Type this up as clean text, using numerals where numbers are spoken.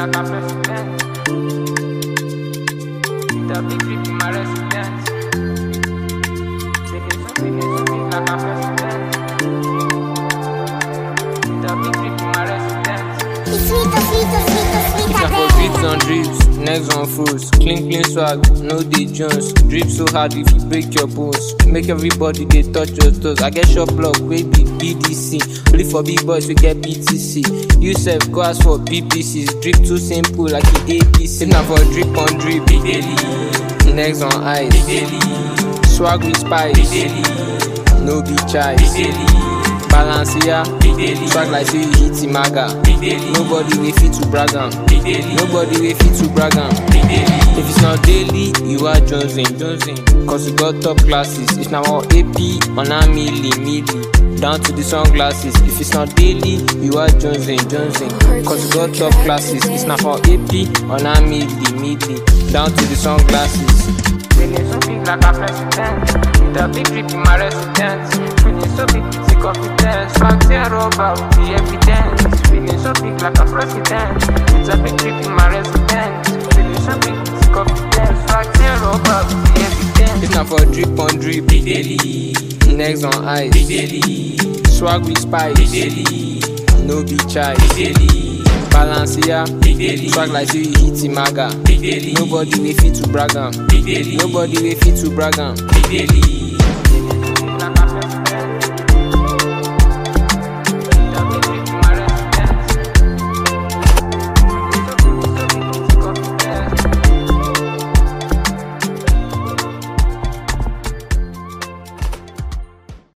like a president. With a big grip in my residence. Feeling so big like a president. With a big grip in my residence. If na for drips on drips, next on fools. Clean swag, no dey Jones. Drip so hard if you break your bones. Make everybody dey touch your toes. I get shop block wey be BDC. Only for big boys we get BTC. You sef go ask for BPCs. Drip too simple like the ABC. If na for drip on drip, big daily. Next on ice, big daily. Swag with spice, big daily. No be chai, big daily. Balance here, swag like say you hit Imaga. Nobody will fit to brag am. Nobody will fit to brag am. If it's not daily, you are Jonesing. Cause you got top classes. If now all AP, on a milli. Down to the sunglasses. If it's not daily, you are Jonesing. Cause you got top classes. It's now for AP, on a milli. Down to the sunglasses. Feeling so big like a president. With a big grip in my residence. Feeling so big, it's a confidence. Swag zero over with the evidence. Feeling so big like a president. With a big grip in my residence. Feeling so big, it's a confidence. Swag zero over with the evidence. If not for drip on drip, big daily. Next on ice, big daily. Swag with spice, big daily. No be chai, big daily. Balance here, swag like say you hit Imaga. Nobody will fit to brag am. Nobody will fit to brag am.